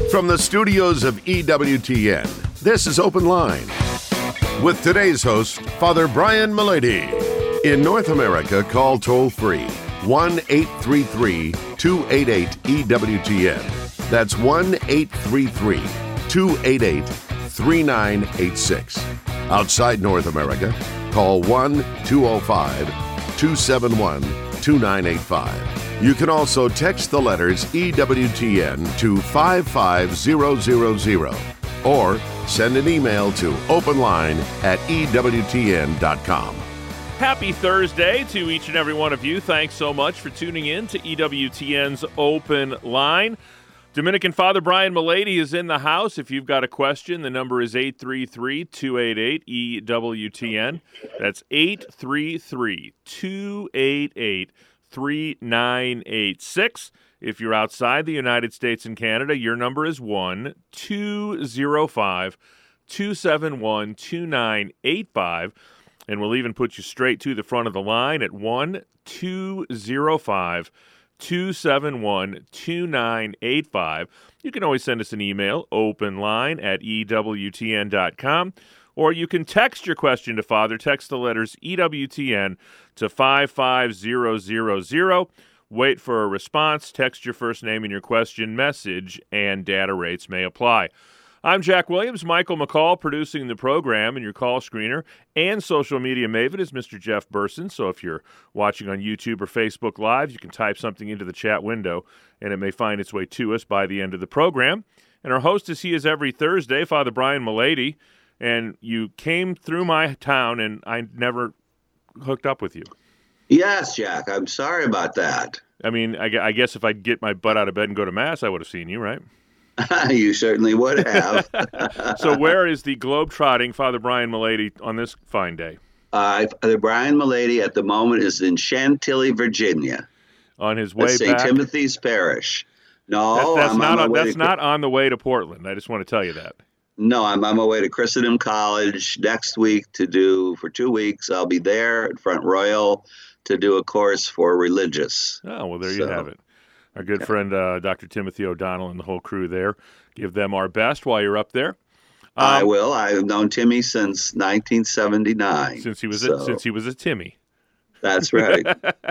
From the studios of EWTN, this is Open Line. With today's host, Father Brian Mullady. In North America, call toll-free 1-833-288-EWTN. That's 1-833-288-3986. Outside North America, call 1-205-271-2985. You can also text the letters EWTN to 55000 or send an email to openline@EWTN.com. Happy Thursday to each and every one of you. Thanks so much for tuning in to EWTN's Open Line. Dominican Father Brian Mullady is in the house. If you've got a question, the number is 833-288-EWTN. That's 833-288-3986. If you're outside the United States and Canada, your number is 1-205-271-2985. And we'll even put you straight to the front of the line at 1-205-271-2985. You can always send us an email, openline@EWTN.com, or you can text your question to Father. Text the letters EWTN to 55000. Wait for a response. Text your first name and your question, message, and data rates may apply. I'm Jack Williams. Michael McCall producing the program, and your call screener and social media maven is Mr. Jeff Burson. So if you're watching on YouTube or Facebook Live, you can type something into the chat window, and it may find its way to us by the end of the program. And our host, as he is every Thursday, Father Brian Mullady. And you came through my town, and I never hooked up with you. Yes, Jack. I'm sorry about that. I mean, I guess if I'd get my butt out of bed and go to Mass, I would have seen you, right? You certainly would have. So where is the globe-trotting Father Brian Mullady on this fine day? Father Brian Mullady at the moment is in Chantilly, Virginia. On his way St. back? Timothy's Parish. No, that's not on the way to Portland. I just want to tell you that. No, I'm on my way to Christendom College next week for 2 weeks. I'll be there at Front Royal to do a course for religious. Oh, well, there you have it. Our good friend, Dr. Timothy O'Donnell and the whole crew there. Give them our best while you're up there. I will. I've known Timmy since 1979. Since he was a Timmy. That's right.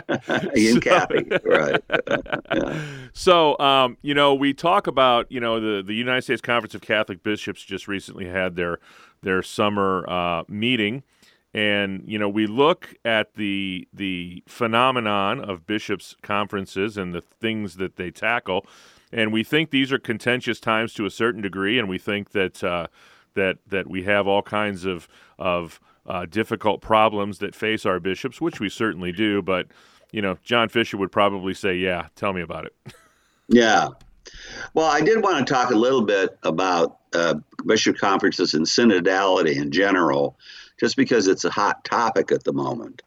Ian Cappy, right. Yeah. So, we talk about, the United States Conference of Catholic Bishops just recently had their summer meeting. And, we look at the phenomenon of bishops' conferences and the things that they tackle, and we think these are contentious times to a certain degree, and we think that that we have all kinds of difficult problems that face our bishops, which we certainly do. But, John Fisher would probably say, yeah, tell me about it. Yeah. Well, I did want to talk a little bit about bishop conferences and synodality in general, just because it's a hot topic at the moment.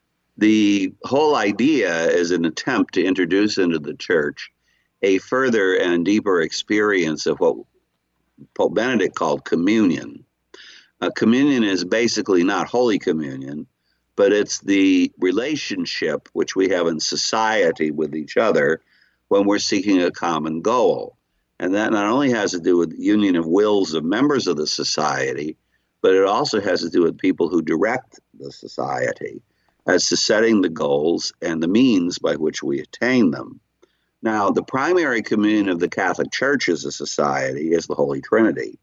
The whole idea is an attempt to introduce into the church a further and deeper experience of what Pope Benedict called communion. Communion is basically not Holy Communion, but it's the relationship which we have in society with each other when we're seeking a common goal. And that not only has to do with the union of wills of members of the society, but it also has to do with people who direct the society as to setting the goals and the means by which we attain them. Now, the primary communion of the Catholic Church as a society is the Holy Trinity.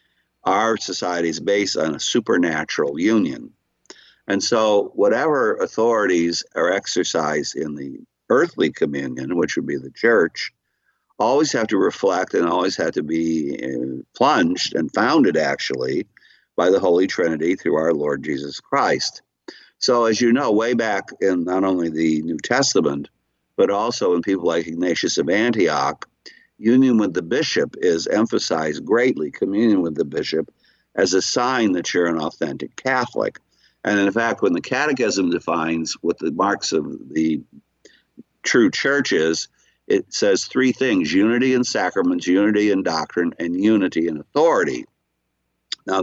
Our society is based on a supernatural union. And so whatever authorities are exercised in the earthly communion, which would be the church, always have to reflect and always have to be plunged and founded, actually, by the Holy Trinity through our Lord Jesus Christ. So as you know, way back in not only the New Testament, but also in people like Ignatius of Antioch, union with the bishop is emphasized greatly, communion with the bishop, as a sign that you're an authentic Catholic. And in fact, when the Catechism defines what the marks of the true church is, it says three things: unity in sacraments, unity in doctrine, and unity in authority. Now,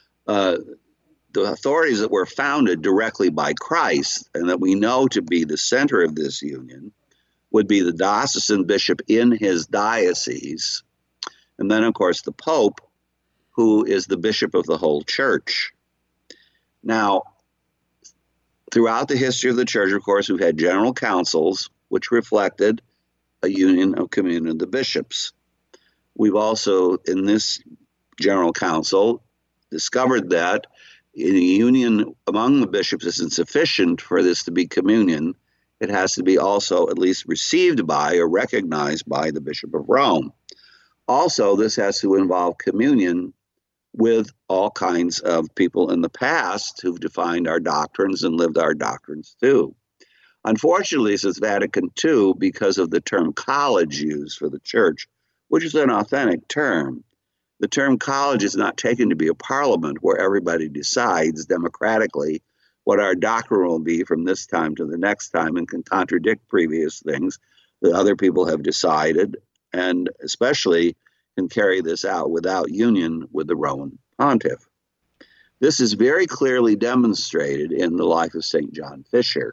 the authorities that were founded directly by Christ and that we know to be the center of this union would be the diocesan bishop in his diocese And then, of course, the Pope, who is the bishop of the whole church. Now, throughout the history of the church, of course, we've had general councils, which reflected a union of communion of the bishops. We've also, in this general council, discovered that in a union among the bishops isn't sufficient for this to be communion. It has to be also at least received by or recognized by the Bishop of Rome. Also, this has to involve communion with all kinds of people in the past who've defined our doctrines and lived our doctrines too. Unfortunately, since Vatican II, because of the term college used for the church, which is an authentic term, the term college is not taken to be a parliament where everybody decides democratically what our doctrine will be from this time to the next time and can contradict previous things that other people have decided, and especially can carry this out without union with the Roman pontiff. This is very clearly demonstrated in the life of St. John Fisher.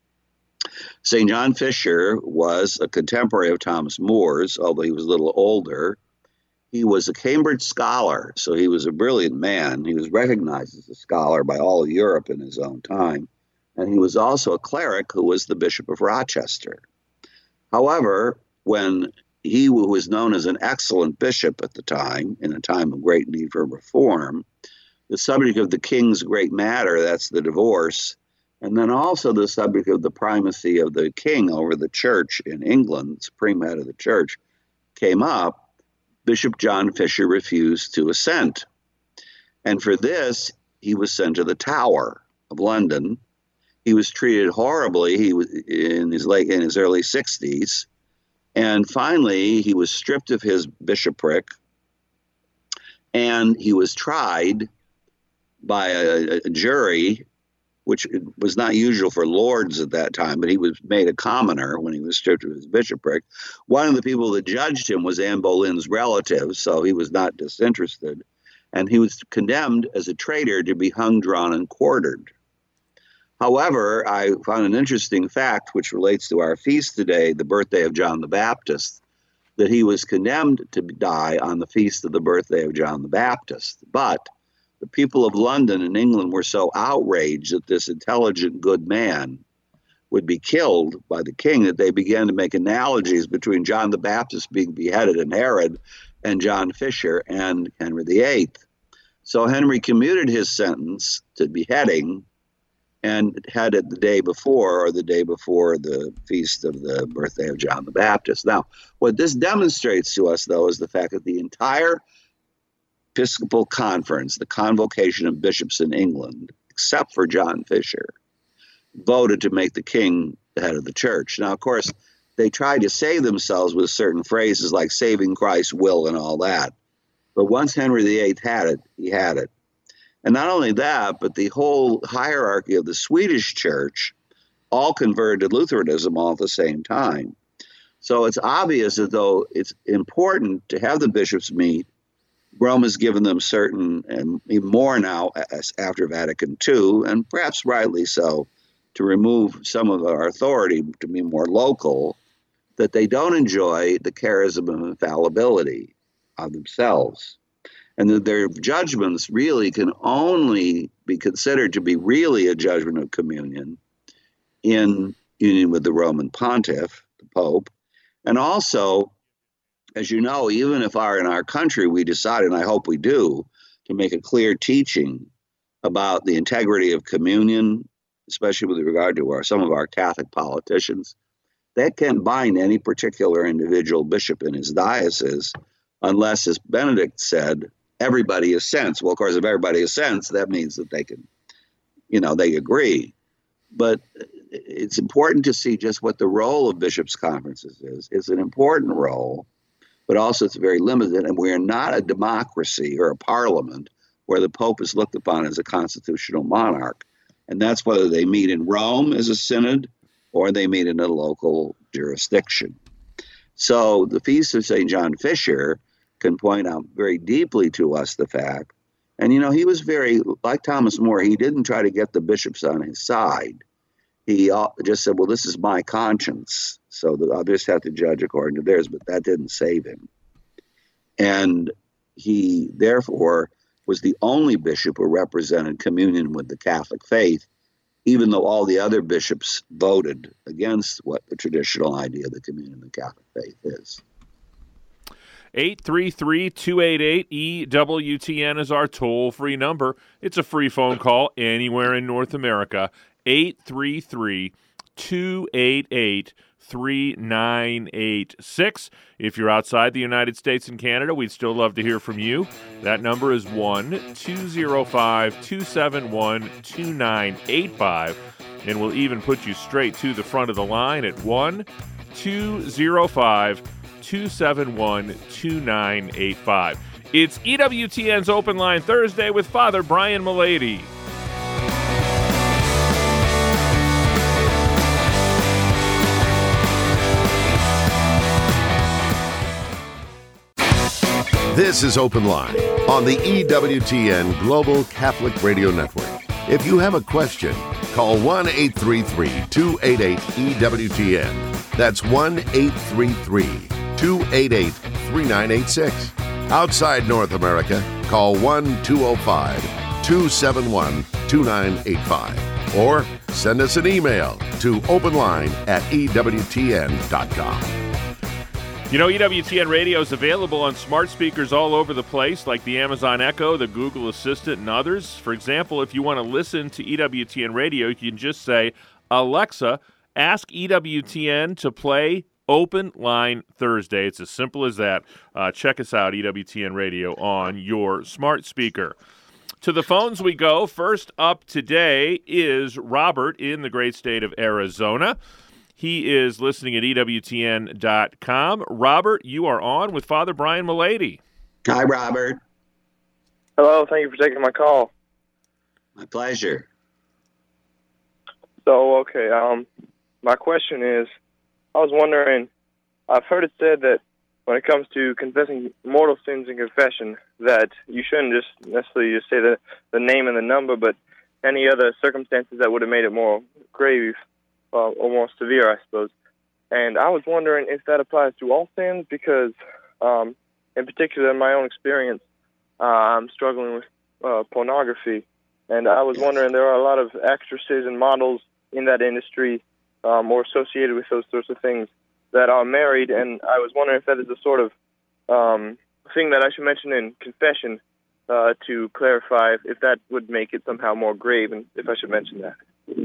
St. John Fisher was a contemporary of Thomas More's, although he was a little older. He was a Cambridge scholar, so he was a brilliant man. He was recognized as a scholar by all of Europe in his own time. And he was also a cleric who was the Bishop of Rochester. However, when he who was known as an excellent bishop at the time, in a time of great need for reform, the subject of the king's great matter, that's the divorce, and then also the subject of the primacy of the king over the church in England, supreme head of the church, came up, Bishop John Fisher refused to assent. And for this, he was sent to the Tower of London. He was treated horribly. He was in his early 60s. And finally, he was stripped of his bishopric, and he was tried by a jury, which was not usual for lords at that time, but he was made a commoner when he was stripped of his bishopric. One of the people that judged him was Anne Boleyn's relative, so he was not disinterested. And he was condemned as a traitor to be hung, drawn, and quartered. However, I found an interesting fact which relates to our feast today, the birthday of John the Baptist, that he was condemned to die on the feast of the birthday of John the Baptist. But the people of London and England were so outraged that this intelligent, good man would be killed by the king that they began to make analogies between John the Baptist being beheaded and Herod and John Fisher and Henry VIII. So Henry commuted his sentence to beheading and had it the day before the feast of the birthday of John the Baptist. Now, what this demonstrates to us, though, is the fact that the entire Episcopal Conference, the convocation of bishops in England, except for John Fisher, voted to make the king the head of the church. Now, of course, they tried to save themselves with certain phrases like saving Christ's will and all that. But once Henry VIII had it, he had it. And not only that, but the whole hierarchy of the Swedish church all converted to Lutheranism all at the same time. So it's obvious that though it's important to have the bishops meet, Rome has given them certain, and even more now as after Vatican II, and perhaps rightly so, to remove some of our authority to be more local, that they don't enjoy the charism of infallibility of themselves. And that their judgments really can only be considered to be really a judgment of communion in union with the Roman pontiff, the Pope. And also, as you know, even if in our country we decide, and I hope we do, to make a clear teaching about the integrity of communion, especially with regard to some of our Catholic politicians, that can't bind any particular individual bishop in his diocese unless, as Benedict said, everybody assents. Well, of course, if everybody assents, that means that they can, they agree. But it's important to see just what the role of bishops' conferences is. It's an important role, but also it's very limited. And we are not a democracy or a parliament where the Pope is looked upon as a constitutional monarch. And that's whether they meet in Rome as a synod or they meet in a local jurisdiction. So the Feast of St. John Fisher can point out very deeply to us the fact, and he was very, like Thomas More, he didn't try to get the bishops on his side. He just said, well, this is my conscience, so I'll just have to judge according to theirs, but that didn't save him. And he, therefore, was the only bishop who represented communion with the Catholic faith, even though all the other bishops voted against what the traditional idea of the communion of the Catholic faith is. 833-288-EWTN is our toll-free number. It's a free phone call anywhere in North America. 833-288-3986. If you're outside the United States and Canada, we'd still love to hear from you. That number is 1-205-271-2985, and we'll even put you straight to the front of the line at 1-205-271-2985. It's EWTN's Open Line Thursday with Father Brian Mullady. This is Open Line on the EWTN Global Catholic Radio Network. If you have a question, call 1-833-288-EWTN. That's 1-833-288-3986. Outside North America, call 1-205-271-2985. Or send us an email to openline@EWTN.com. You know, EWTN Radio is available on smart speakers all over the place, like the Amazon Echo, the Google Assistant, and others. For example, if you want to listen to EWTN Radio, you can just say, Alexa, ask EWTN to play Open Line Thursday. It's as simple as that. Check us out, EWTN Radio, on your smart speaker. To the phones we go. First up today is Robert in the great state of Arizona. He is listening at EWTN.com. Robert, you are on with Father Brian Mullady. Hi, Robert. Hello, thank you for taking my call. My pleasure. So, okay, my question is, I was wondering, I've heard it said that when it comes to confessing mortal sins in confession, that you shouldn't just necessarily just say the name and the number, but any other circumstances that would have made it more grave or more severe, I suppose. And I was wondering if that applies to all sins, because in particular, in my own experience, I'm struggling with pornography. And I was wondering, there are a lot of actresses and models in that industry or associated with those sorts of things that are married, and I was wondering if that is a sort of thing that I should mention in confession to clarify if that would make it somehow more grave, and if I should mention that.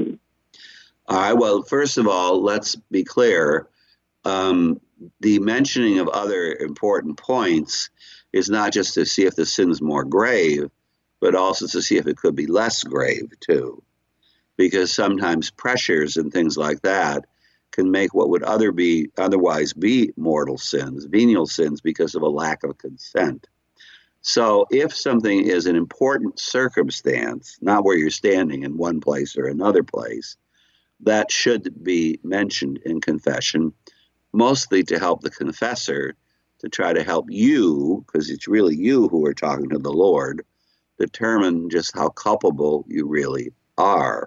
All right. Well, first of all, let's be clear. The mentioning of other important points is not just to see if the sin's more grave, but also to see if it could be less grave, too. Because sometimes pressures and things like that can make what would otherwise be mortal sins, venial sins, because of a lack of consent. So if something is an important circumstance, not where you're standing in one place or another place, that should be mentioned in confession, mostly to help the confessor to try to help you, because it's really you who are talking to the Lord, determine just how culpable you really are.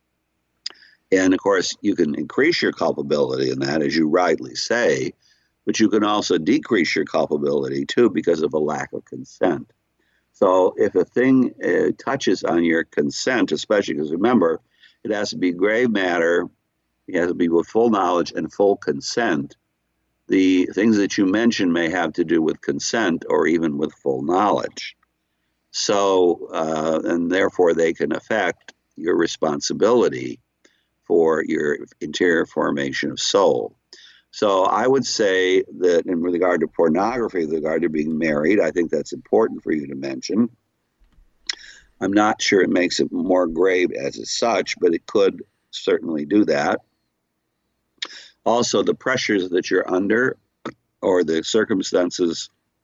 And, of course, you can increase your culpability in that, as you rightly say, but you can also decrease your culpability, too, because of a lack of consent. So if a thing touches on your consent, especially because, remember, it has to be grave matter, it has to be with full knowledge and full consent. The things that you mention may have to do with consent or even with full knowledge. So, and therefore they can affect your responsibility for your interior formation of soul. So I would say that in regard to pornography, with regard to being married, I think that's important for you to mention. I'm not sure it makes it more grave as such, but it could certainly do that. Also, the pressures that you're under or the circumstances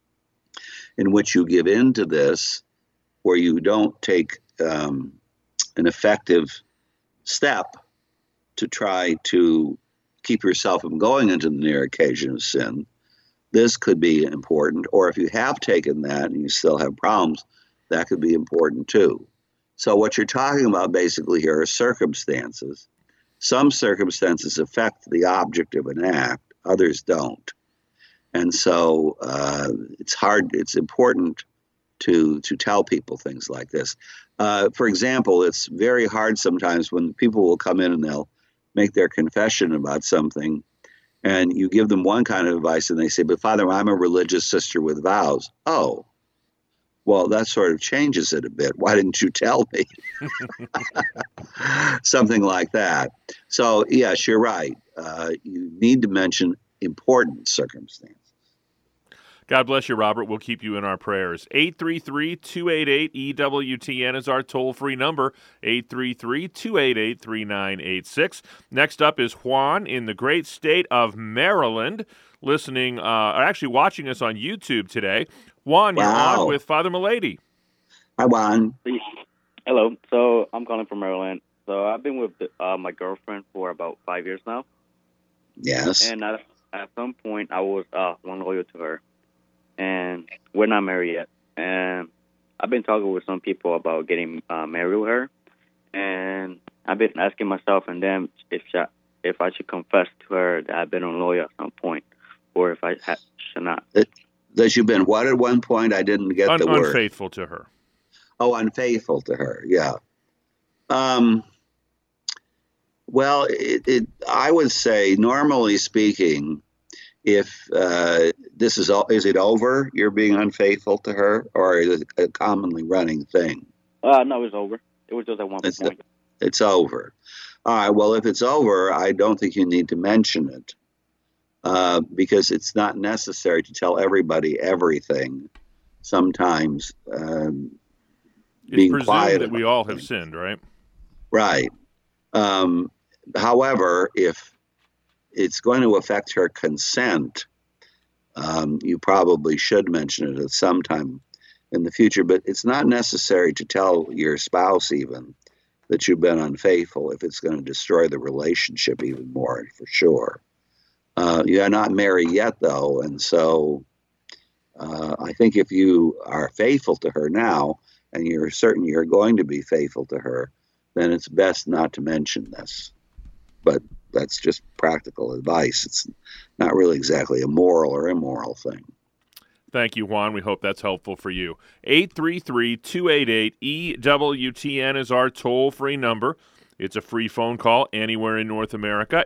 in which you give in to this, where you don't take an effective step to try to keep yourself from going into the near occasion of sin, this could be important. Or if you have taken that and you still have problems, that could be important too. So what you're talking about basically here are circumstances. Some circumstances affect the object of an act, others don't. And so it's hard. It's important to tell people things like this. For example, it's very hard sometimes when people will come in and they'll make their confession about something, and you give them one kind of advice, and they say, "But Father, I'm a religious sister with vows." Oh, well, that sort of changes it a bit. Why didn't you tell me? Something like that. So, yes, you're right. You need to mention important circumstances. God bless you, Robert. We'll keep you in our prayers. 833-288-EWTN is our toll-free number, 833-288-3986. Next up is Juan in the great state of Maryland, listening, actually watching us on YouTube today. Juan, you're on with Father Milady. Hi, Juan. Hello. So I'm calling from Maryland. So I've been with my girlfriend for about 5 years now. Yes. And at some point, I was loyal to her. And we're not married yet. And I've been talking with some people about getting married with her. And I've been asking myself and them if I should confess to her that I've been unloyal at some point, or if I should not. That you've been what at one point? I didn't get the word. Unfaithful to her. Oh, unfaithful to her. Yeah. Well, I would say, normally speaking, if this is it over? You're being unfaithful to her, or is it a commonly running thing? No, it's over. It was just at one point. It's over. All right. Well, if it's over, I don't think you need to mention it because it's not necessary to tell everybody everything. Sometimes being quiet. That we all have sinned, right? Right. However, if it's going to affect her consent, you probably should mention it at some time in the future, but it's not necessary to tell your spouse even that you've been unfaithful if it's going to destroy the relationship even more, for sure. You are not married yet, though, and so I think if you are faithful to her now and you're certain you're going to be faithful to her, then it's best not to mention this. But that's just practical advice. It's not really exactly a moral or immoral thing. Thank you, Juan. We hope that's helpful for you. 833-288-EWTN is our toll-free number. It's a free phone call anywhere in North America,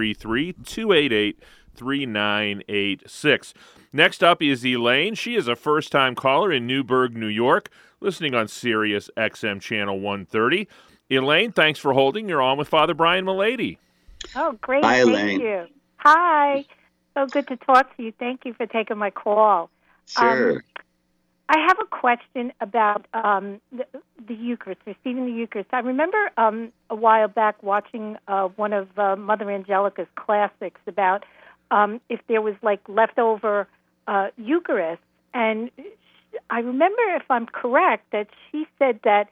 833-288-3986. Next up is Elaine. She is a first-time caller in Newburgh, New York, listening on Sirius XM Channel 130. Elaine, thanks for holding. You're on with Father Brian Milady. Oh, great. Hi, Thank Elaine. you. Hi. So good to talk to you. Thank you for taking my call. Sure. I have a question about the Eucharist, receiving the Eucharist. I remember a while back watching one of Mother Angelica's classics about if there was like leftover Eucharist. And I remember, if I'm correct, that she said that,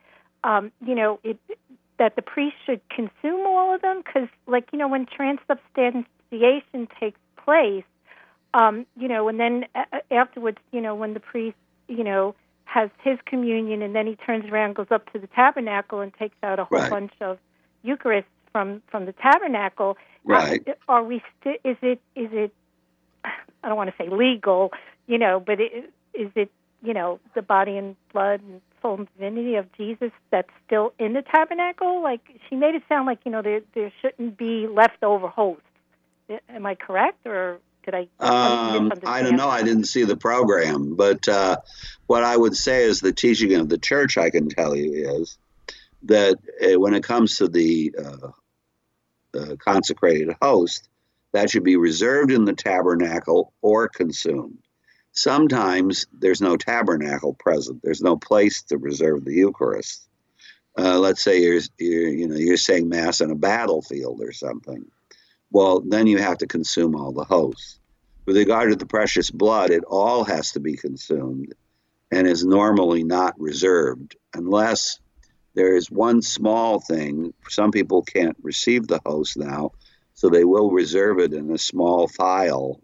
that the priest should consume all of them because, when transubstantiation takes place, and then afterwards, when the priest, has his communion and then he turns around and goes up to the tabernacle and takes out a whole bunch of Eucharist from the tabernacle. Right. Are we is it, I don't want to say legal, but is it, the body and blood and soul and divinity of Jesus that's still in the tabernacle? Like, she made it sound like, there shouldn't be leftover hosts. Am I correct, or did I I don't know. I didn't see the program, but what I would say is the teaching of the church, I can tell you, is that when it comes to the consecrated host, that should be reserved in the tabernacle or consumed. Sometimes there's no tabernacle present. There's no place to reserve the Eucharist. Let's say you're saying Mass on a battlefield or something. Well, then you have to consume all the hosts. With regard to the precious blood, it all has to be consumed and is normally not reserved unless there is one small thing. Some people can't receive the host now, so they will reserve it in a small phial,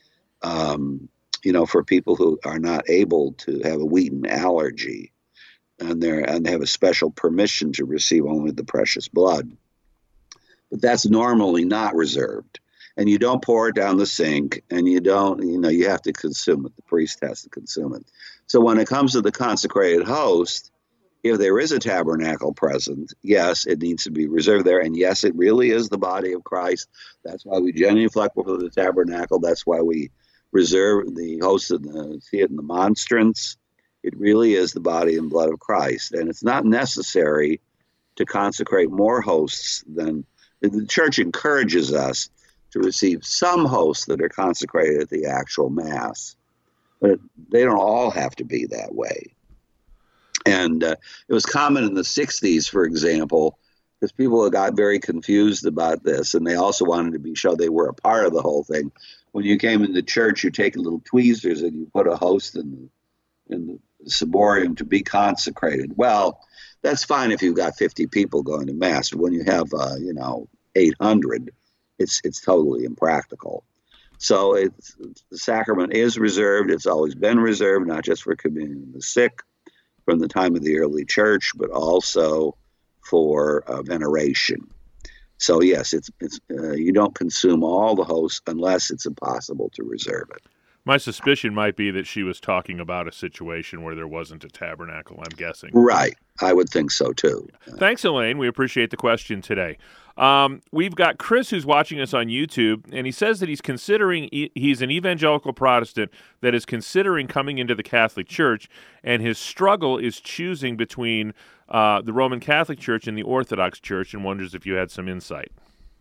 for people who are not able to have a wheaten allergy, and they have a special permission to receive only the precious blood. But that's normally not reserved. and you don't pour it down the sink, and you don't, you have to consume it. The priest has to consume it. So when it comes to the consecrated host, if there is a tabernacle present, yes, it needs to be reserved there. And yes, it really is the body of Christ. That's why we genuflect before the tabernacle. That's why we reserve the host and see it in the monstrance. It really is the body and blood of Christ. And it's not necessary to consecrate more hosts than the church encourages us to receive some hosts that are consecrated at the actual Mass. But they don't all have to be that way. And it was common in the 60s, for example, because people got very confused about this, and they also wanted to be sure they were a part of the whole thing. When you came into church, you take little tweezers and you put a host in the ciborium to be consecrated. Well, that's fine if you've got 50 people going to Mass. But when you have, 800, it's totally impractical. So the sacrament is reserved. It's always been reserved, not just for communion of the sick from the time of the early church, but also for veneration. So yes, it's you don't consume all the hosts unless it's impossible to reserve it. My suspicion might be that she was talking about a situation where there wasn't a tabernacle, I'm guessing. Right. I would think so, too. Thanks, Elaine. We appreciate the question today. We've got Chris who's watching us on YouTube, and he says that he's an evangelical Protestant that is considering coming into the Catholic Church, and his struggle is choosing between the Roman Catholic Church and the Orthodox Church, and wonders if you had some insight.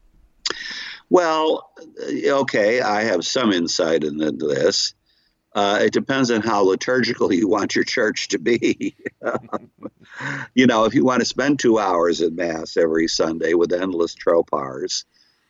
Well, okay, I have some insight into this. It depends on how liturgical you want your church to be. If you want to spend 2 hours at Mass every Sunday with endless tropars,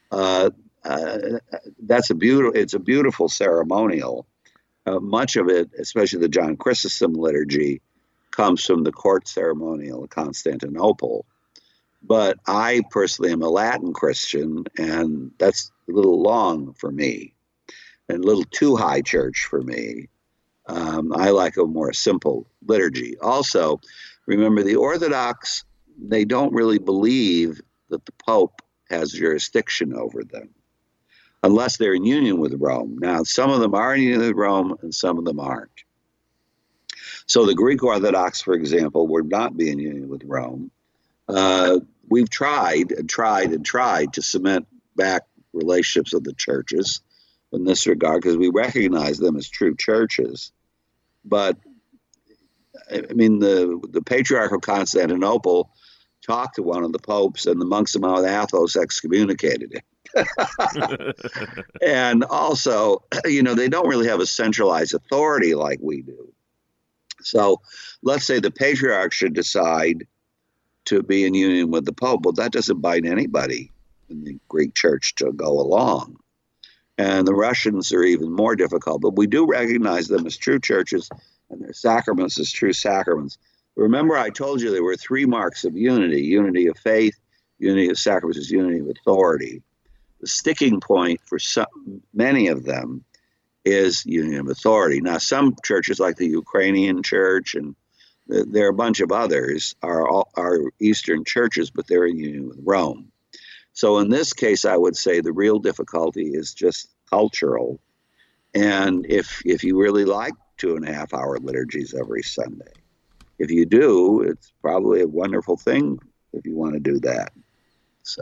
it's a beautiful ceremonial. Much of it, especially the John Chrysostom liturgy, comes from the court ceremonial of Constantinople. But I personally am a Latin Christian, and that's a little long for me, and a little too high church for me. I like a more simple liturgy. Also, remember, the Orthodox, they don't really believe that the Pope has jurisdiction over them, unless they're in union with Rome. Now, some of them are in union with Rome, and some of them aren't. So the Greek Orthodox, for example, would not be in union with Rome. We've tried to cement back relationships with the churches in this regard because we recognize them as true churches. But, I mean, the Patriarch of Constantinople talked to one of the popes, and the monks of Mount Athos excommunicated him. And also, they don't really have a centralized authority like we do. So let's say the Patriarch should decide to be in union with the Pope. Well, that doesn't bind anybody in the Greek Church to go along. And the Russians are even more difficult, but we do recognize them as true churches and their sacraments as true sacraments. Remember, I told you there were 3 marks of unity: unity of faith, unity of sacraments, unity of authority. The sticking point for many of them is unity of authority. Now, some churches like the Ukrainian church, and there are a bunch of others, are Eastern churches, but they're in union with Rome. So in this case, I would say the real difficulty is just cultural. And if you really like 2.5-hour liturgies every Sunday, if you do, it's probably a wonderful thing if you want to do that. So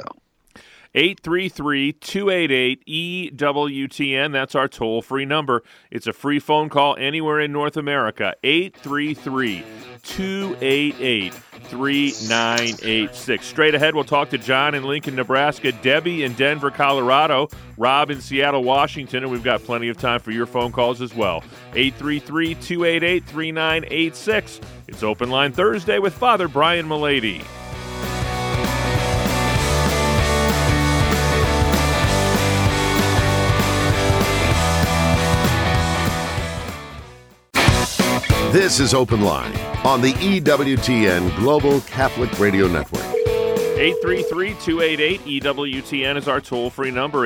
833-288-EWTN. That's our toll-free number. It's a free phone call anywhere in North America. 833-288-3986. Straight ahead, we'll talk to John in Lincoln, Nebraska, Debbie in Denver, Colorado, Rob in Seattle, Washington, and we've got plenty of time for your phone calls as well. 833-288-3986. It's Open Line Thursday with Father Brian Mullady. This is Open Line on the EWTN Global Catholic Radio Network. 833-288-EWTN is our toll-free number,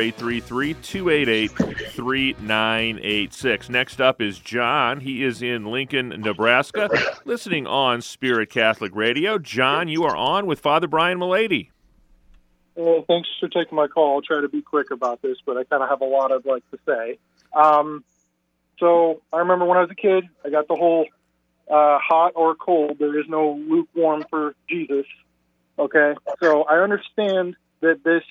833-288-3986. Next up is John. He is in Lincoln, Nebraska, listening on Spirit Catholic Radio. John, you are on with Father Brian Mullady. Thanks for taking my call. I'll try to be quick about this, but I kind of have a lot I'd like to say. So I remember when I was a kid, I got the whole hot or cold. There is no lukewarm for Jesus. Okay, so I understand that this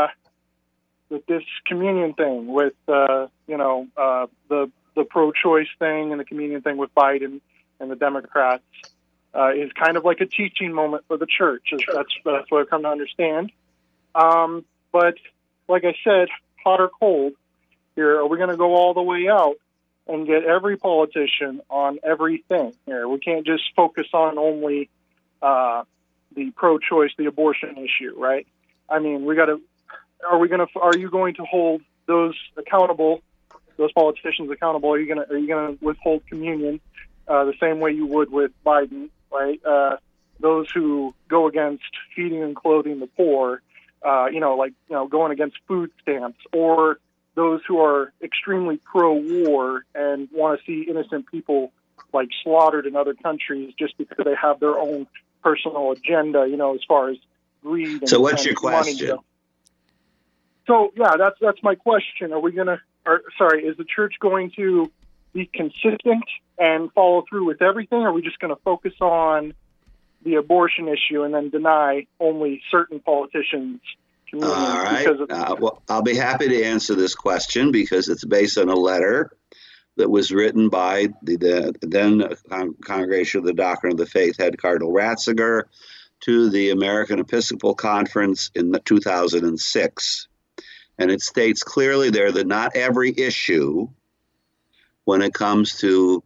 communion thing with the pro-choice thing and the communion thing with Biden and the Democrats is kind of like a teaching moment for the church. That's what I've come to understand. But like I said, hot or cold here, are we going to go all the way out and get every politician on everything here? We can't just focus on only the pro-choice, the abortion issue, right? I mean, are you going to hold those accountable, those politicians accountable? Are you going to withhold communion the same way you would with Biden, right? Those who go against feeding and clothing the poor, going against food stamps, or those who are extremely pro-war and want to see innocent people like slaughtered in other countries just because they have their own personal agenda, as far as greed. So what's your question? So yeah, that's my question. Is the church going to be consistent and follow through with everything? Or are we just going to focus on the abortion issue and then deny only certain politicians communion? All right. Well, I'll be happy to answer this question because it's based on a letter that was written by the then Congregation of the Doctrine of the Faith head Cardinal Ratzinger to the American Episcopal Conference in 2006. And it states clearly there that not every issue when it comes to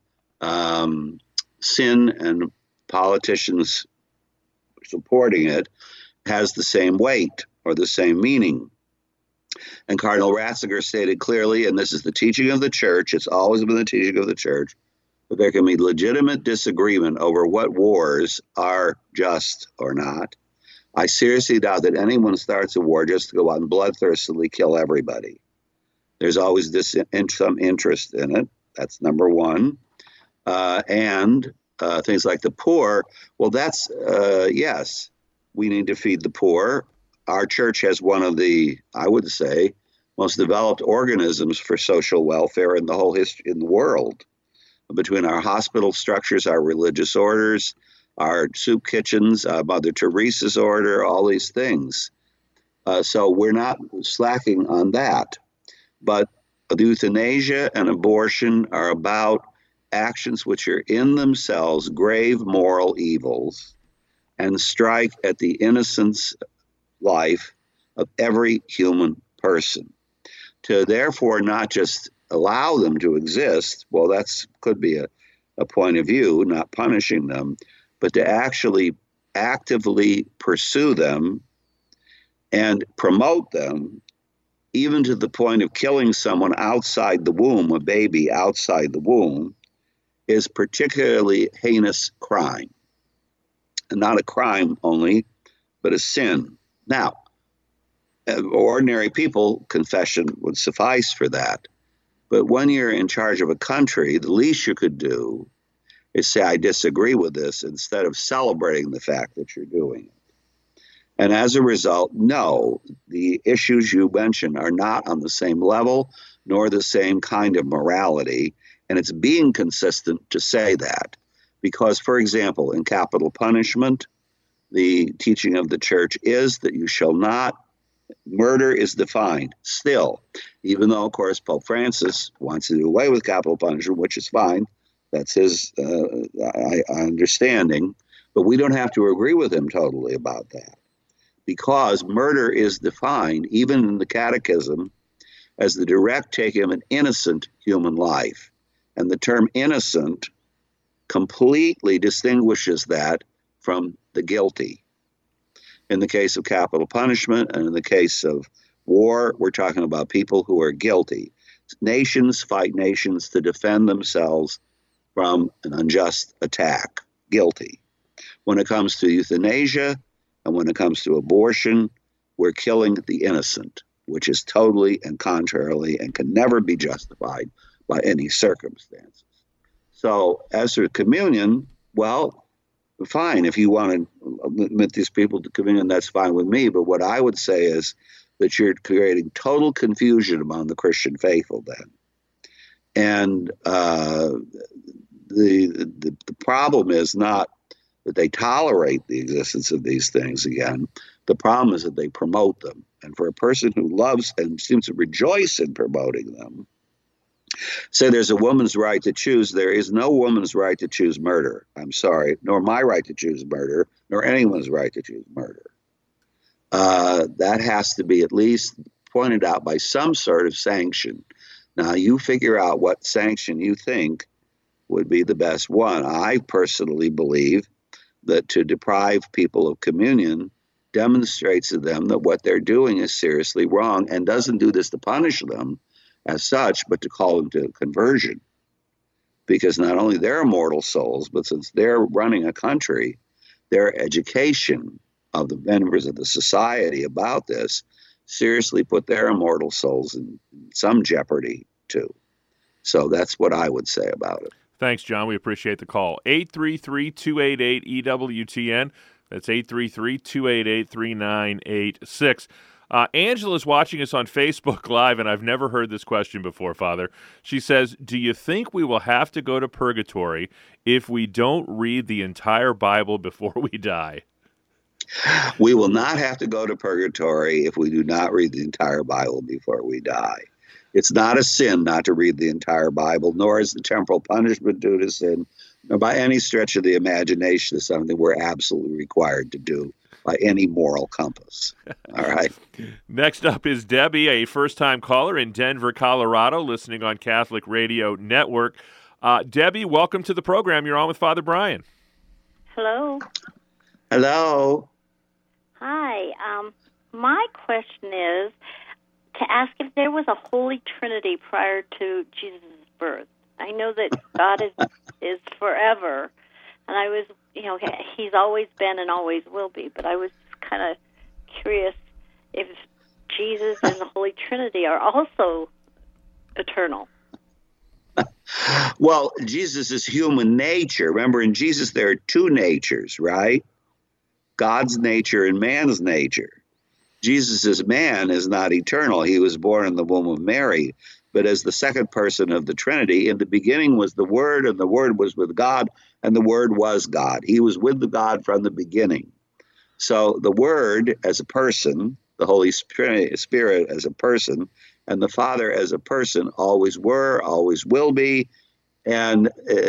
sin and politicians supporting it has the same weight or the same meaning. And Cardinal Ratzinger stated clearly, and this is the teaching of the church, it's always been the teaching of the church, that there can be legitimate disagreement over what wars are just or not. I seriously doubt that anyone starts a war just to go out and bloodthirstily kill everybody. There's always some interest in it. That's number one. And things like the poor, well, that's, yes, we need to feed the poor. Our church has one of the, I would say, most developed organisms for social welfare in the whole history in the world. Between our hospital structures, our religious orders, our soup kitchens, Mother Teresa's order, all these things. So we're not slacking on that. But euthanasia and abortion are about actions which are in themselves grave moral evils and strike at the innocence life of every human person. To therefore not just allow them to exist, well, that's could be a point of view, not punishing them, but to actually actively pursue them and promote them, even to the point of killing someone outside the womb, a baby outside the womb, is particularly heinous crime. And not a crime only, but a sin. Now, ordinary people, confession would suffice for that. But when you're in charge of a country, the least you could do is say, I disagree with this, instead of celebrating the fact that you're doing it. And as a result, no, the issues you mentioned are not on the same level, nor the same kind of morality. And it's being consistent to say that. Because, for example, in capital punishment, the teaching of the church is that you shall not, murder is defined still, even though, of course, Pope Francis wants to do away with capital punishment, which is fine. That's his understanding. But we don't have to agree with him totally about that. Because murder is defined, even in the catechism, as the direct taking of an innocent human life. And the term innocent completely distinguishes that from the guilty. In the case of capital punishment and in the case of war, we're talking about people who are guilty. Nations fight nations to defend themselves from an unjust attack, guilty. When it comes to euthanasia and when it comes to abortion, we're killing the innocent, which is totally and contrarily and can never be justified by any circumstances. So as for communion, well, fine. If you want to admit these people to communion, that's fine with me. But what I would say is that you're creating total confusion among the Christian faithful then. And the problem is not that they tolerate the existence of these things again. The problem is that they promote them. And for a person who loves and seems to rejoice in promoting them, say there's a woman's right to choose. There is no woman's right to choose murder. I'm sorry, nor my right to choose murder, nor anyone's right to choose murder. That has to be at least pointed out by some sort of sanction. Now, you figure out what sanction you think would be the best one. I personally believe that to deprive people of communion demonstrates to them that what they're doing is seriously wrong, and doesn't do this to punish them as such, but to call them to conversion. Because not only they're immortal souls, but since they're running a country, their education of the members of the society about this seriously put their immortal souls in some jeopardy too. So that's what I would say about it. Thanks, John. We appreciate the call. 833-288-EWTN. That's 833-288-3986. Angela's watching us on Facebook Live, and I've never heard this question before, Father. She says, do you think we will have to go to purgatory if we don't read the entire Bible before we die? We will not have to go to purgatory if we do not read the entire Bible before we die. It's not a sin not to read the entire Bible, nor is the temporal punishment due to sin, nor by any stretch of the imagination is something we're absolutely required to do by any moral compass. All right. Next up is Debbie, a first-time caller in Denver, Colorado, listening on Catholic Radio Network. Debbie, welcome to the program. You're on with Father Brian. Hello. Hello. Hi. My question is to ask if there was a Holy Trinity prior to Jesus' birth. I know that God is forever, and I was, he's always been and always will be, but I was kind of curious if Jesus and the Holy Trinity are also eternal. Well, Jesus is human nature. Remember, in Jesus there are two natures, right? God's nature and man's nature. Jesus as man is not eternal. He was born in the womb of Mary. But as the second person of the Trinity, in the beginning was the Word, and the Word was with God, and the Word was God. He was with the God from the beginning. So the Word as a person, the Holy Spirit as a person, and the Father as a person always were, always will be, and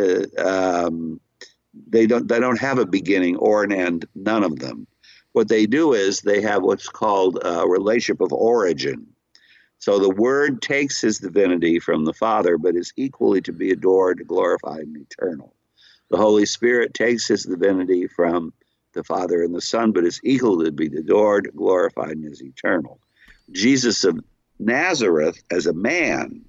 they don't have a beginning or an end, none of them. What they do is they have what's called a relationship of origin. So the Word takes his divinity from the Father, but is equally to be adored, glorified, and eternal. The Holy Spirit takes his divinity from the Father and the Son, but is equal to be adored, glorified, and is eternal. Jesus of Nazareth, as man,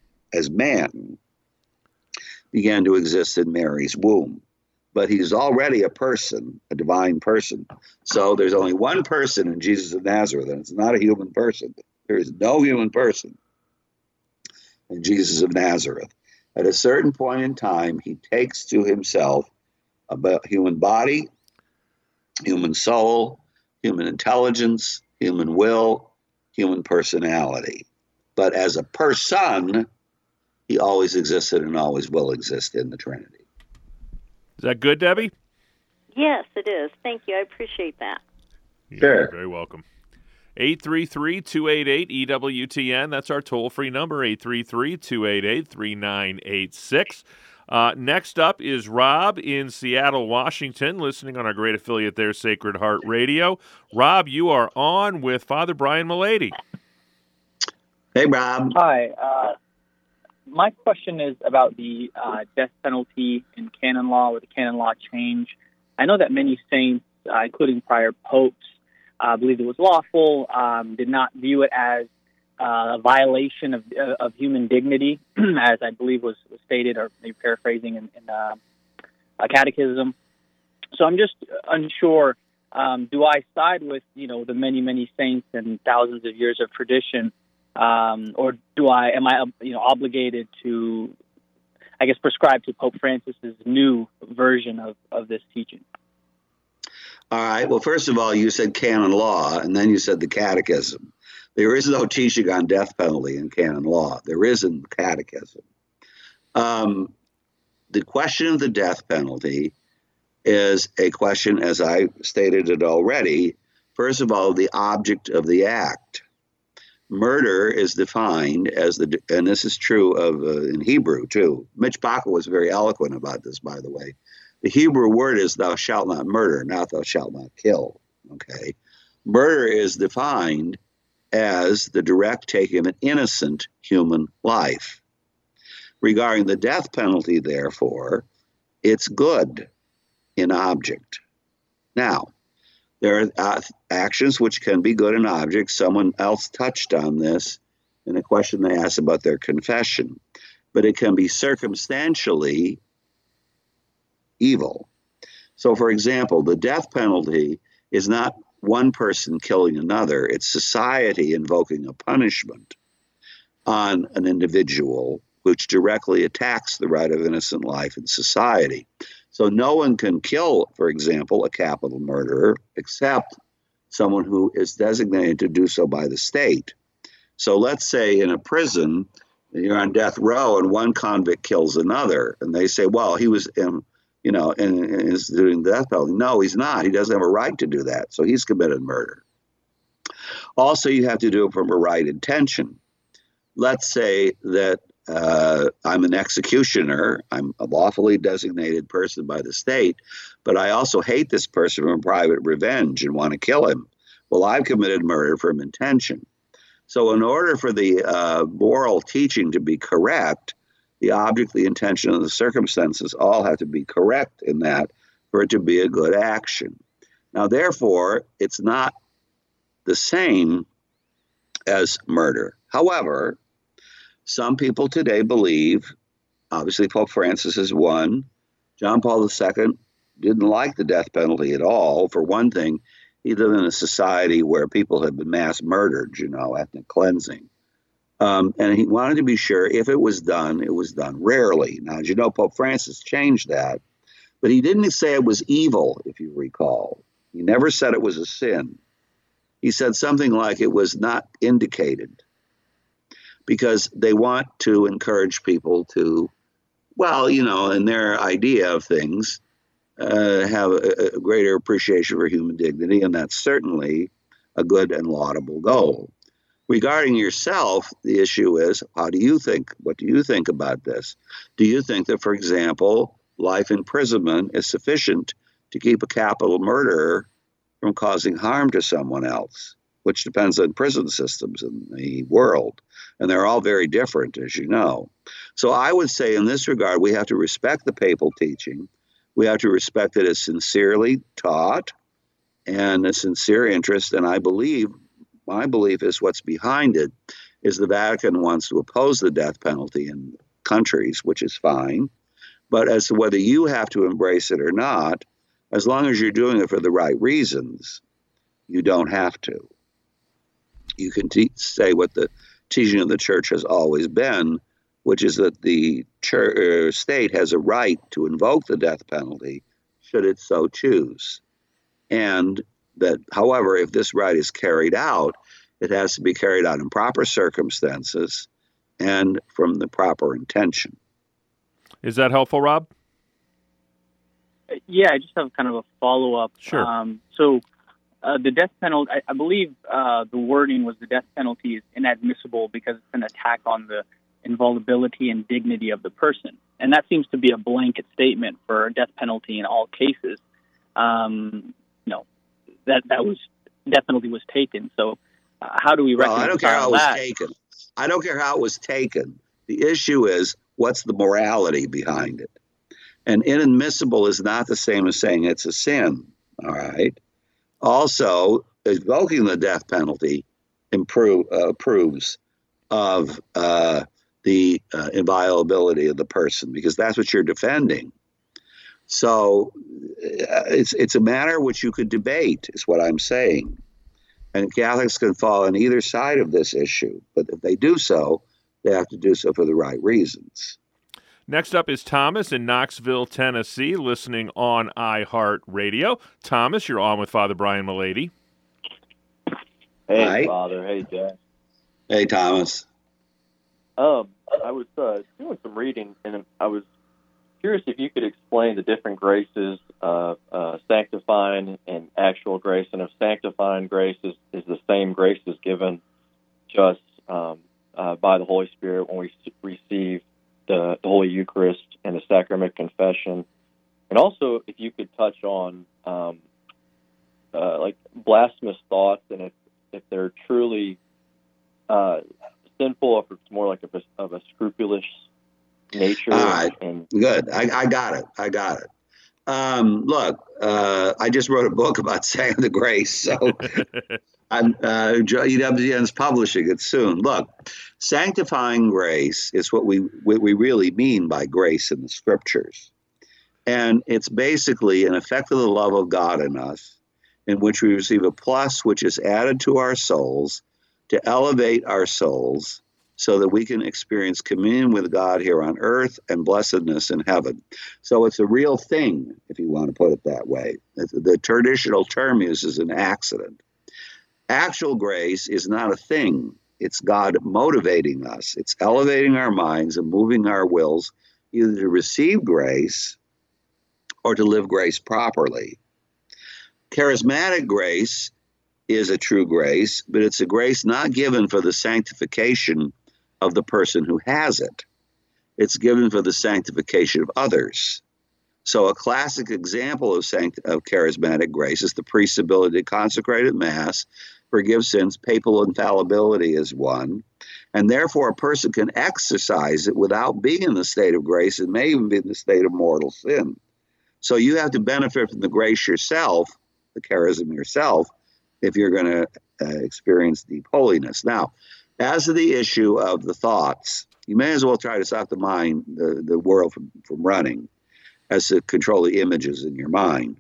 began to exist in Mary's womb. But he's already a person, a divine person. So there's only one person in Jesus of Nazareth, and it's not a human person. There is no human person in Jesus of Nazareth. At a certain point in time, he takes to himself a human body, human soul, human intelligence, human will, human personality. But as a person, he always existed and always will exist in the Trinity. Is that good, Debbie? Yes, it is. Thank you. I appreciate that. Sure. You're very welcome. 833-288-EWTN. That's our toll-free number, 833-288-3986. Next up is Rob in Seattle, Washington, listening on our great affiliate there, Sacred Heart Radio. Rob, you are on with Father Brian Mullady. Hey, Rob. Hi. My question is about the death penalty in canon law, or the canon law change. I know that many saints, including prior popes, believed it was lawful, did not view it as a violation of human dignity, as I believe was stated, or maybe paraphrasing in a catechism. So I'm just unsure, do I side with, the many, many saints and thousands of years of tradition, or am I obligated to, I guess, prescribe to Pope Francis's new version of this teaching? All right. Well, first of all, you said canon law, and then you said the catechism. There is no teaching on death penalty in canon law. There is in the catechism. The question of the death penalty is a question, as I stated it already, first of all, the object of the act. Murder is defined as and this is true of in Hebrew too. Mitch Baca was very eloquent about this, by the way. The Hebrew word is "thou shalt not murder," not "thou shalt not kill." Okay, murder is defined as the direct taking of an innocent human life. Regarding the death penalty, therefore, it's good in object. Now, there are actions which can be good in object. Someone else touched on this in a question they asked about their confession. But it can be circumstantially evil. So, for example, the death penalty is not one person killing another. It's society invoking a punishment on an individual which directly attacks the right of innocent life in society. So no one can kill, for example, a capital murderer except someone who is designated to do so by the state. So let's say in a prison, you're on death row and one convict kills another, and they say, well, he was, is doing the death penalty. No, he's not. He doesn't have a right to do that. So he's committed murder. Also, you have to do it from a right intention. Let's say that I'm an executioner. I'm a lawfully designated person by the state, but I also hate this person from private revenge and want to kill him. Well, I've committed murder from intention. So in order for the moral teaching to be correct, the object, the intention, and the circumstances all have to be correct in that for it to be a good action. Now, therefore, it's not the same as murder. However, some people today believe, obviously Pope Francis is one, John Paul II didn't like the death penalty at all. For one thing, he lived in a society where people had been mass murdered, ethnic cleansing. And he wanted to be sure if it was done rarely. Now, as you know, Pope Francis changed that, but he didn't say it was evil, if you recall. He never said it was a sin. He said something like it was not indicated, because they want to encourage people to, in their idea of things, have a greater appreciation for human dignity, and that's certainly a good and laudable goal. Regarding yourself, the issue is, how do you think? What do you think about this? Do you think that, for example, life imprisonment is sufficient to keep a capital murderer from causing harm to someone else, which depends on prison systems in the world? And they're all very different, as you know. So I would say in this regard, we have to respect the papal teaching. We have to respect that it's sincerely taught and a sincere interest. And my belief is what's behind it is the Vatican wants to oppose the death penalty in countries, which is fine. But as to whether you have to embrace it or not, as long as you're doing it for the right reasons, you don't have to. You can say what the teaching of the church has always been, which is that the state has a right to invoke the death penalty should it so choose. And that, however, if this right is carried out, it has to be carried out in proper circumstances and from the proper intention. Is that helpful, Rob? Yeah, I just have kind of a follow-up. Sure. The death penalty, I believe the wording was the death penalty is inadmissible because it's an attack on the inviolability and dignity of the person. And that seems to be a blanket statement for a death penalty in all cases. Death penalty was taken. So how do we reconcile I don't care how it was that? taken. I don't care how it was taken. The issue is, what's the morality behind it? And inadmissible is not the same as saying it's a sin, all right? Also, invoking the death penalty proves of the inviolability of the person, because that's what you're defending. So it's a matter which you could debate, is what I'm saying. And Catholics can fall on either side of this issue. But if they do so, they have to do so for the right reasons. Next up is Thomas in Knoxville, Tennessee, listening on iHeartRadio. Thomas, you're on with Father Brian Mullady. Hey, Hi. Father. Hey, Jack. Hey, Thomas. I was doing some reading, and I was curious if you could explain the different graces of sanctifying and actual grace, and if sanctifying grace is the same grace as given to us by the Holy Spirit when we receive the Holy Eucharist and the Sacrament of Confession. And also, if you could touch on like blasphemous thoughts, and if they're truly sinful, if it's more like of a scrupulous nature. All right. And Good. I got it. Look, I just wrote a book about saying the grace, so EWTN's publishing it soon. Look, sanctifying grace is what we really mean by grace in the Scriptures. And it's basically an effect of the love of God in us, in which we receive a plus which is added to our souls to elevate our souls so that we can experience communion with God here on earth and blessedness in heaven. So it's a real thing, if you want to put it that way. The traditional term uses an accident. Actual grace is not a thing. It's God motivating us. It's elevating our minds and moving our wills either to receive grace or to live grace properly. Charismatic grace is a true grace, but it's a grace not given for the sanctification of the person who has it. It's given for the sanctification of others. So a classic example of charismatic grace is the priest's ability to consecrate at Mass, forgive sins. Papal infallibility is one. And therefore, a person can exercise it without being in the state of grace and may even be in the state of mortal sin. So you have to benefit from the grace yourself, the charism yourself, if you're going to experience deep holiness. Now, as to the issue of the thoughts, you may as well try to stop the mind, the world from running, as to control the images in your mind.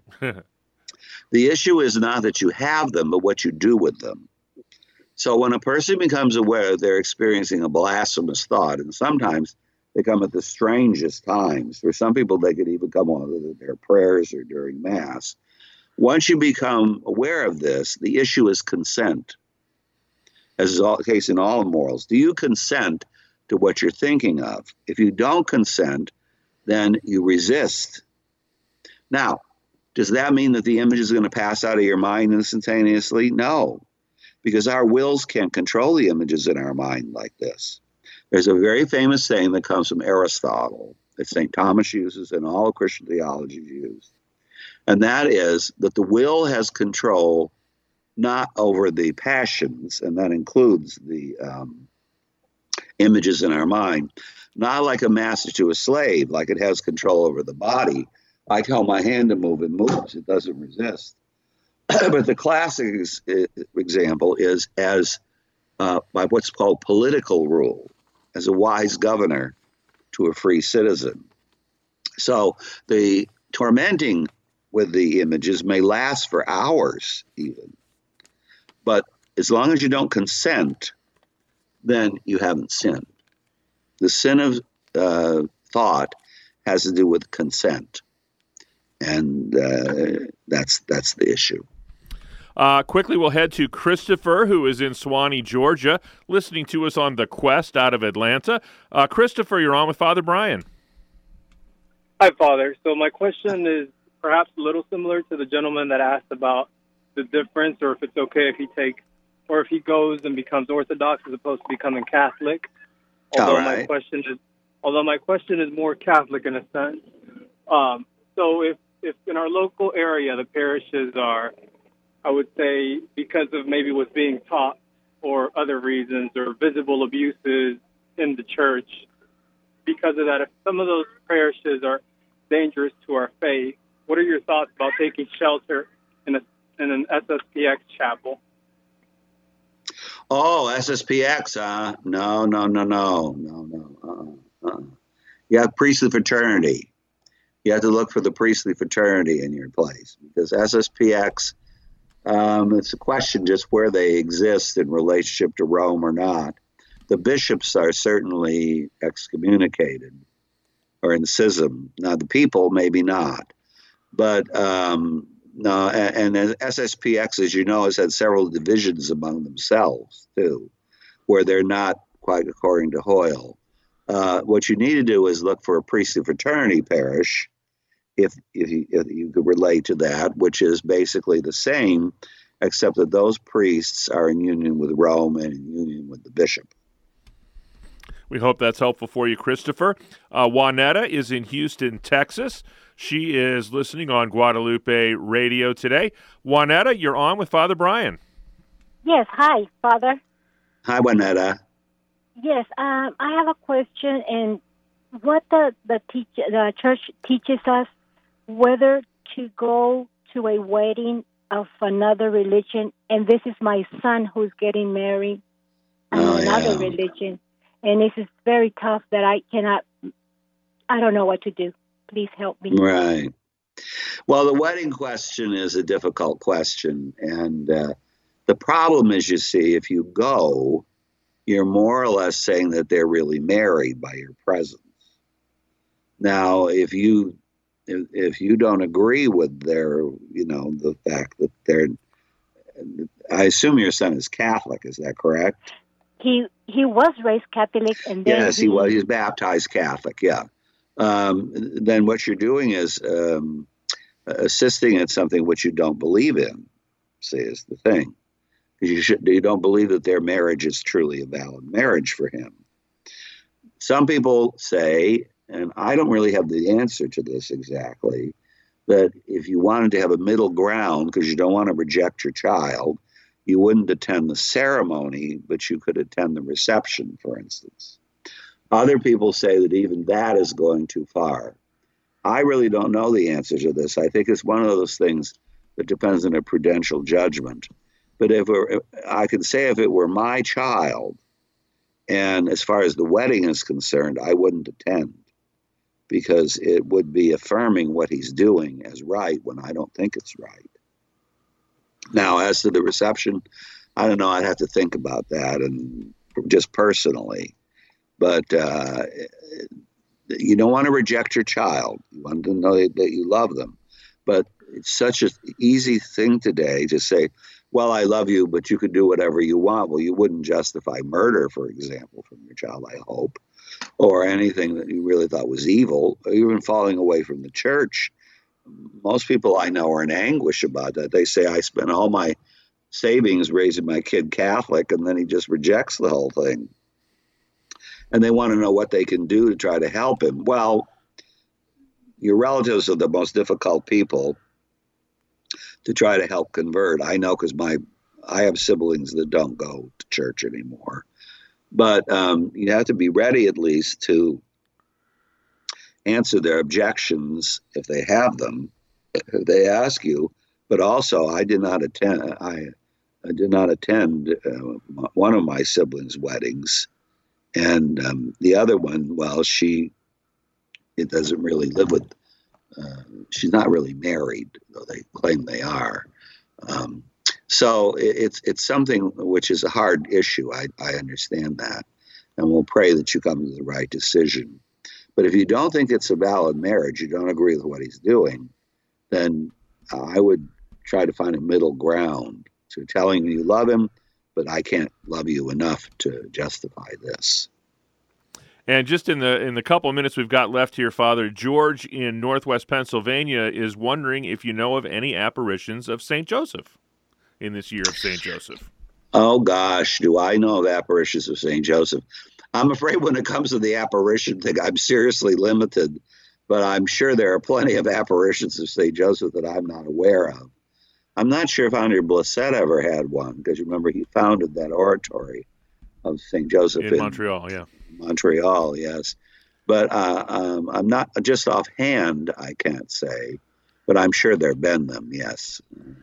The issue is not that you have them, but what you do with them. So when a person becomes aware they're experiencing a blasphemous thought, and sometimes they come at the strangest times. For some people, they could even come on their prayers or during Mass. Once you become aware of this, the issue is consent, as is the case in all morals. Do you consent to what you're thinking of? If you don't consent, then you resist. Now, does that mean that the image is going to pass out of your mind instantaneously? No, because our wills can't control the images in our mind like this. There's a very famous saying that comes from Aristotle that St. Thomas uses and all of Christian theology use. And that is that the will has control not over the passions, and that includes the images in our mind, not like a master to a slave, like it has control over the body. I tell my hand to move, it moves, it doesn't resist. But the classic example is as by what's called political rule, as a wise governor to a free citizen. So the tormenting with the images may last for hours even. But as long as you don't consent, then you haven't sinned. The sin of thought has to do with consent. And that's the issue. Quickly, we'll head to Christopher, who is in Suwanee, Georgia, listening to us on The Quest out of Atlanta. Christopher, you're on with Father Brian. Hi, Father. So my question is perhaps a little similar to the gentleman that asked about the difference, or if it's okay if he goes and becomes Orthodox as opposed to becoming Catholic. Although my question is more Catholic in a sense. So if in our local area the parishes are, I would say, because of maybe what's being taught or other reasons or visible abuses in the church, because of that, if some of those parishes are dangerous to our faith, what are your thoughts about taking shelter in an SSPX chapel? Oh, SSPX, No. You have priestly fraternity. You have to look for the priestly fraternity in your place, because SSPX, it's a question just where they exist in relationship to Rome or not. The bishops are certainly excommunicated, or in schism. Now, the people, maybe not. But no, and SSPX, as you know, has had several divisions among themselves, too, where they're not quite according to Hoyle. What you need to do is look for a priestly fraternity parish, if you could relate to that, which is basically the same, except that those priests are in union with Rome and in union with the bishop. We hope that's helpful for you, Christopher. Juanetta is in Houston, Texas. She is listening on Guadalupe Radio today. Juanetta, you're on with Father Brian. Yes, hi, Father. Hi, Juanetta. Yes, I have a question, and what the church teaches us, whether to go to a wedding of another religion, and this is my son who's getting married in another religion, and this is very tough that I don't know what to do. Please help me. Right. Well, the wedding question is a difficult question, and the problem is, you see, if you go, you're more or less saying that they're really married by your presence. Now, if you don't agree with their, the fact that they're, I assume your son is Catholic, is that correct? He was raised Catholic, and then yes, he was. He's baptized Catholic. Yeah. Then what you're doing is assisting in something which you don't believe in. See, is the thing. You don't believe that their marriage is truly a valid marriage for him. Some people say, and I don't really have the answer to this exactly, that if you wanted to have a middle ground, because you don't want to reject your child, you wouldn't attend the ceremony, but you could attend the reception, for instance. Other people say that even that is going too far. I really don't know the answer to this. I think it's one of those things that depends on a prudential judgment. But I could say if it were my child, and as far as the wedding is concerned, I wouldn't attend, because it would be affirming what he's doing as right when I don't think it's right. Now, as to the reception, I don't know. I'd have to think about that, and just personally. But you don't want to reject your child. You want to know that you love them. But it's such an easy thing today to say, well, I love you, but you could do whatever you want. Well, you wouldn't justify murder, for example, from your child, I hope, or anything that you really thought was evil, or even falling away from the church. Most people I know are in anguish about that. They say, I spent all my savings raising my kid Catholic, and then he just rejects the whole thing. And they want to know what they can do to try to help him. Well, your relatives are the most difficult people to try to help convert. I know, because I have siblings that don't go to church anymore. But you have to be ready at least to answer their objections if they have them, if they ask you. But also, I did not attend. I did not attend one of my siblings' weddings, and the other one, well, it doesn't really live with. She's not really married, though they claim they are. So it's something which is a hard issue. I understand that, and we'll pray that you come to the right decision. But if you don't think it's a valid marriage, you don't agree with what he's doing, then I would try to find a middle ground to telling him you love him, but I can't love you enough to justify this. And just in the couple of minutes we've got left here, Father, George in Northwest Pennsylvania is wondering if you know of any apparitions of St. Joseph in this year of St. Joseph. Oh, gosh, do I know of apparitions of St. Joseph? I'm afraid when it comes to the apparition thing, I'm seriously limited, but I'm sure there are plenty of apparitions of St. Joseph that I'm not aware of. I'm not sure if Andre Blissett ever had one, because remember, he founded that oratory of St. Joseph in Montreal, yeah. Montreal, yes. But I'm not, just offhand, I can't say, but I'm sure there have been them, yes.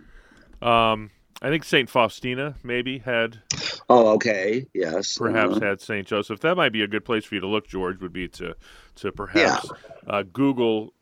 I think St. Faustina maybe had. Oh, okay, yes. Perhaps had St. Joseph. That might be a good place for you to look, George, would be to perhaps Google,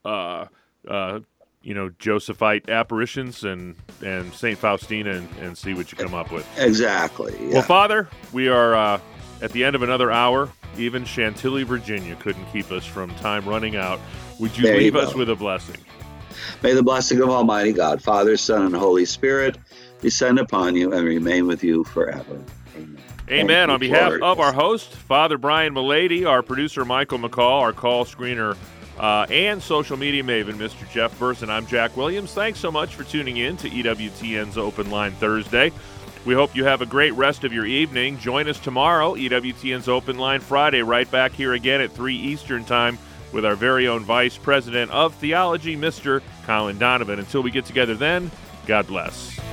Josephite apparitions and St. Faustina and see what you come up with. Exactly, yeah. Well, Father, we are at the end of another hour, even Chantilly, Virginia couldn't keep us from time running out. Would you leave us with a blessing? May the blessing of Almighty God, Father, Son, and Holy Spirit descend upon you and remain with you forever. Amen. Amen. On behalf of our host, Father Brian Mullady, our producer, Michael McCall, our call screener, and social media maven, Mr. Jeff Burson, I'm Jack Williams. Thanks so much for tuning in to EWTN's Open Line Thursday. We hope you have a great rest of your evening. Join us tomorrow, EWTN's Open Line Friday, right back here again at 3 Eastern Time with our very own Vice President of Theology, Mr. Colin Donovan. Until we get together then, God bless.